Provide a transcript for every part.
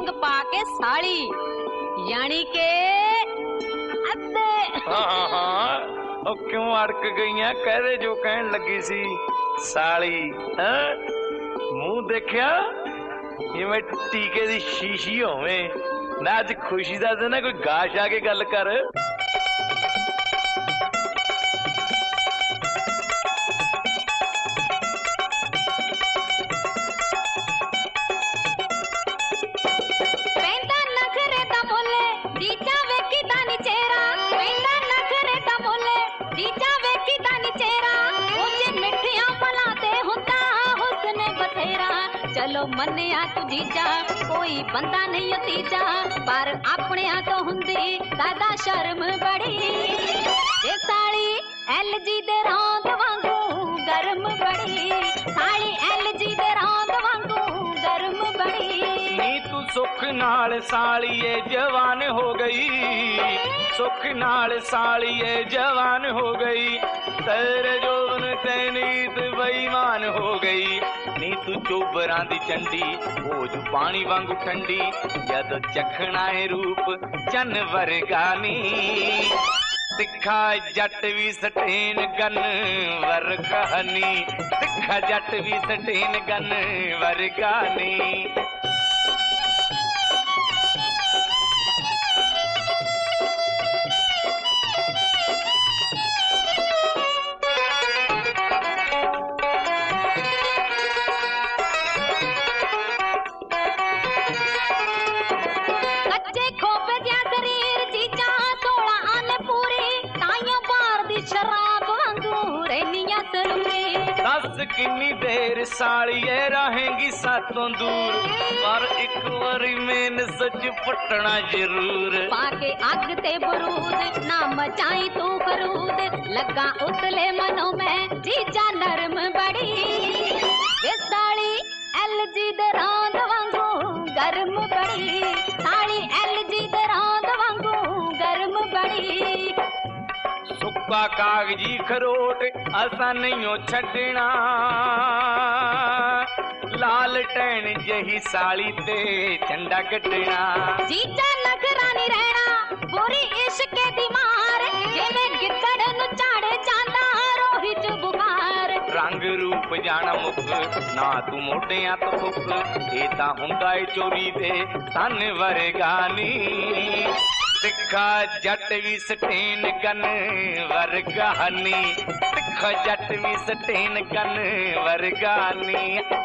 Ring पा के साड़ी यानी के अद्दे। हाँ क्यों अड़क गईयां कह दे जो कहन लगी सी साली। मुंह देखिया इवें टीके दी शीशी होवे ना। अज खुशी दा दिन कोई गाश आके गल कर। चलो मन्निया तू जीजा कोई बंदा नहीं तीजा पर अपने तो हुंदी दादा शर्म बड़ी। ये साड़ी LG दे रौंद वांगू गर्म बड़ी। साड़ी LG दे रौंद वांगू गर्म बड़ी। नी तू सुख नाल सालिए जवान हो गई। सुख नाल सालिए जवान हो गई। तेरे जोन तैनीत बेईमान हो गई। नी तू चोबरां दी चंडी हो जू पानी वांगू ठंडी। जद चखना है रूप चन वर्गानी। तिखा जट भी सटेन गन वर्गानी। तिखा जट भी सटेन गन वर्गानी। किन्नी देर सालिए रहेंगी सातों दूर पर एक बारी मैंने सच पटना जरूर। पाके अग ते बरूद ना मचाई तू करूद लगा उतले मनों में जीजा नरम बड़ी। ये साड़ी LG दे रौंद वांगू गर्म बड़ी। साड़ी LG दे रौंद वांगू गर्म बड़ी। सुक्का कागजी खरोट असा नहीं छड़ना। लाल टैन जही साली ते झंडा कटना। जीजा नखरा नहीं रहना बुरी इश्क दी मार। जिवें गिद्दड़ नूं झाड़े जांदा रोही च बुखार। रंग रूप जाना मुख ना तू मोटियां तो फुक। ये तां हुंदा ए चोरी दे तन वर्गानी। तिखा जट भी सटेन गन वर्गानी। तिखा जट भी सटेन गन वर्गानी।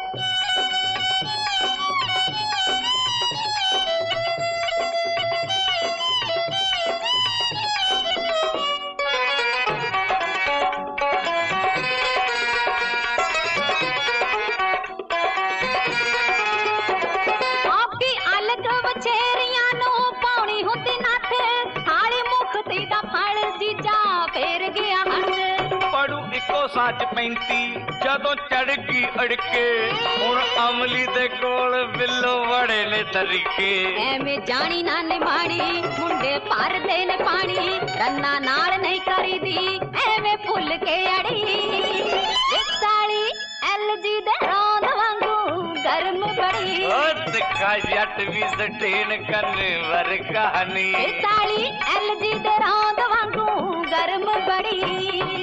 सच 35 जदों चढ़ गई अड़के हुण अमली दे कोल बिल्लो बड़े ने तरीके। एवें जानी ना निभानी मुंडे भर दे ने पानी। रन्ना नाल नहीं करी दी एवें फुल के अड़ी। ये साड़ी LG दे रौंद वांगू गर्म बड़ी। तिखा जट भी सटेन गन वर्गानी। ये साड़ी LG दे रौंद वांगू गर्म बड़ी।